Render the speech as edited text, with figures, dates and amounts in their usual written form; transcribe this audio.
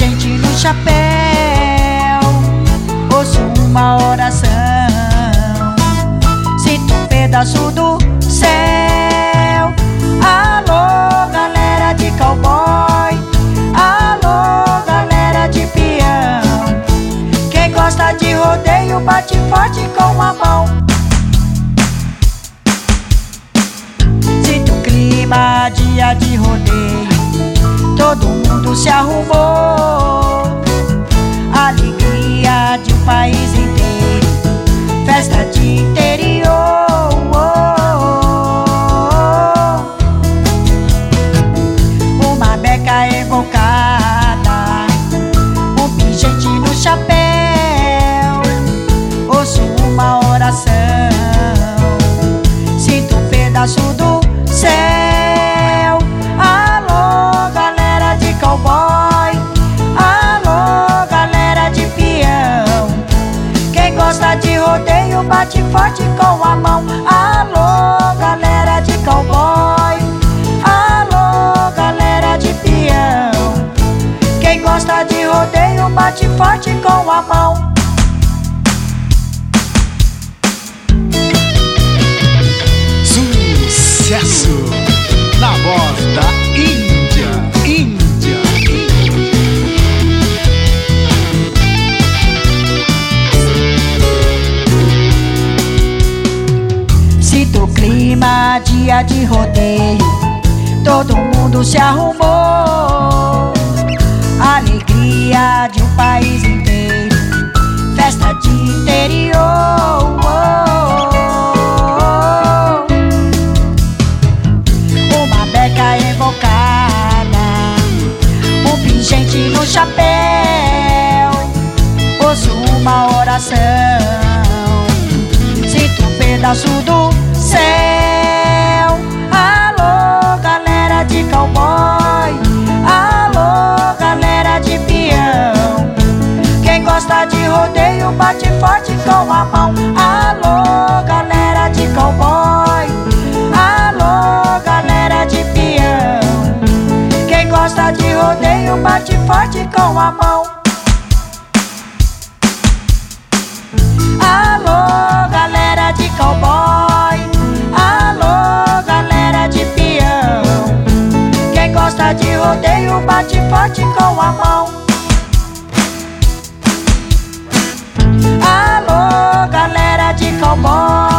pingente no chapéu, ouço uma oração, sinto um pedaço do céu. Alô, galera de cowboy, alô, galera de peão, quem gosta de rodeio bate forte com a mão. Sinto o clima, dia de rodeio, todo mundo se arrumou, alegria de um país inteiro, festa de interior. Uma beca evocada, um pingente no chapéu, ouço uma oração, sinto um pedaço do céu. Alô, galera de cowboy, alô, galera de peão, quem gosta de rodeio bate forte com a mão. Alô, galera de cowboy, alô, galera de peão, quem gosta de rodeio bate forte com a mão. Sucesso na voz da Índia, Índia, Índia. Sinto o clima, dia de rodeio, todo mundo se arrumou, alegria de um país inteiro, festa de interior. Uma beca evocada, um pingente no chapéu, ouço uma oração, sinto um pedaço do céu. Alô, galera de cowboy, alô, galera de peão, quem gosta de rodeio bate forte com a mão. Alô, galera de cowboy, alô, galera de peão, quem gosta de rodeio bate forte com a mão. Alô, galera de cowboy, alô, galera de peão, quem gosta de rodeio bate forte com a mão. Alô, galera de cowboy,